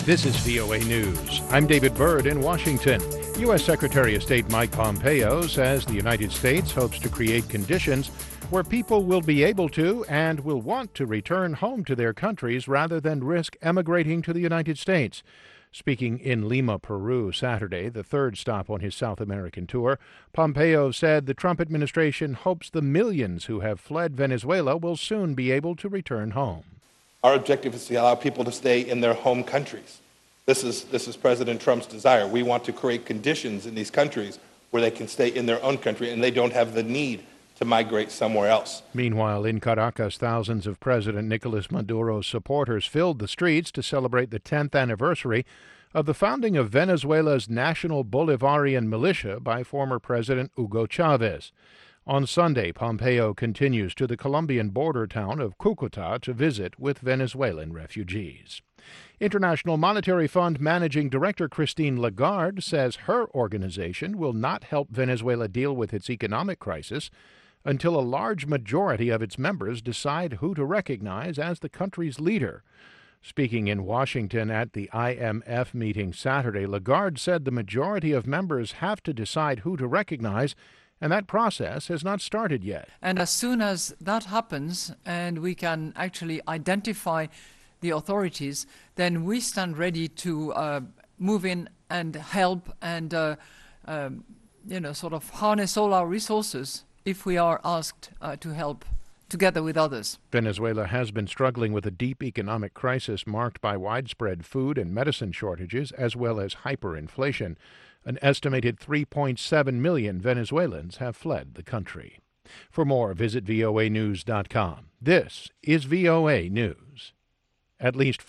This is VOA News. I'm David Byrd in Washington. U.S. Secretary of State Mike Pompeo says the United States hopes to create conditions where people will be able to and will want to return home to their countries rather than risk emigrating to the United States. Speaking in Lima, Peru, Saturday, the third stop on his South American tour, Pompeo said the Trump administration hopes the millions who have fled Venezuela will soon be able to return home. Our objective is to allow people to stay in their home countries. This is President Trump's desire. We want to create conditions in these countries where they can stay in their own country and they don't have the need to migrate somewhere else. Meanwhile, in Caracas, thousands of President Nicolas Maduro's supporters filled the streets to celebrate the 10th anniversary of the founding of Venezuela's National Bolivarian Militia by former President Hugo Chavez. On Sunday, Pompeo continues to the Colombian border town of Cúcuta to visit with Venezuelan refugees. International Monetary Fund Managing Director Christine Lagarde says her organization will not help Venezuela deal with its economic crisis until a large majority of its members decide who to recognize as the country's leader. Speaking in Washington at the IMF meeting Saturday, Lagarde said the majority of members have to decide who to recognize, and that process has not started yet. And as soon as that happens and we can actually identify the authorities, then we stand ready to move in and help and sort of harness all our resources if we are asked to help together with others. Venezuela has been struggling with a deep economic crisis marked by widespread food and medicine shortages as well as hyperinflation. An estimated 3.7 million Venezuelans have fled the country. For more, visit voanews.com. This is VOA News. At least